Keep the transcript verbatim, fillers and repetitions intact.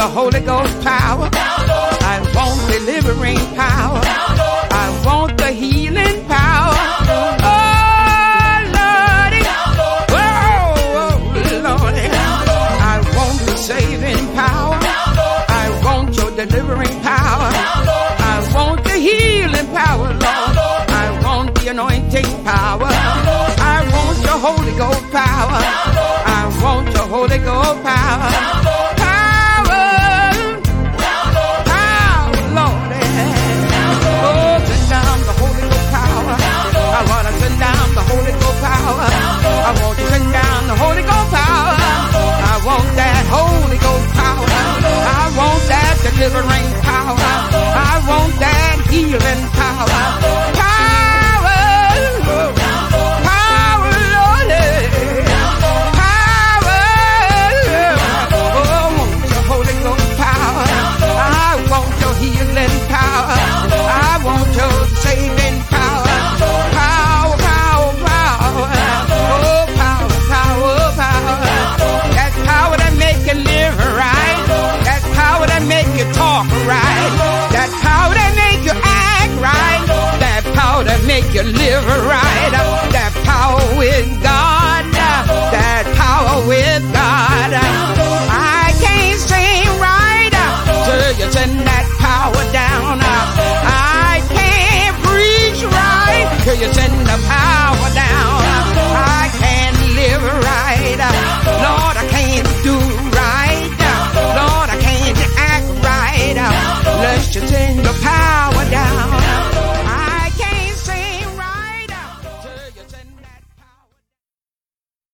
Holy Ghost power. I want delivering power. I want the healing power. Oh, Lordy. Oh, Lordy. I want the saving power. I want your delivering power. I want the healing power, Lord. I want the anointing power. I want your Holy Ghost power. I want your Holy Ghost power. Power. Power, Lord. Oh, send down the Holy Ghost power. I want to send down the Holy Ghost power. I want to send down the Holy Ghost power. I want that Holy Ghost power. I want that delivering power. I want that healing power. Power. Power, Lord. Power. Oh, I want your Holy Ghost power. I want your healing power. I want your saving power. Power, power, power. Oh, power, power, power. That power that make you live right. That power that make you talk right. That power that make you act right. That power that make you live right. That power with God.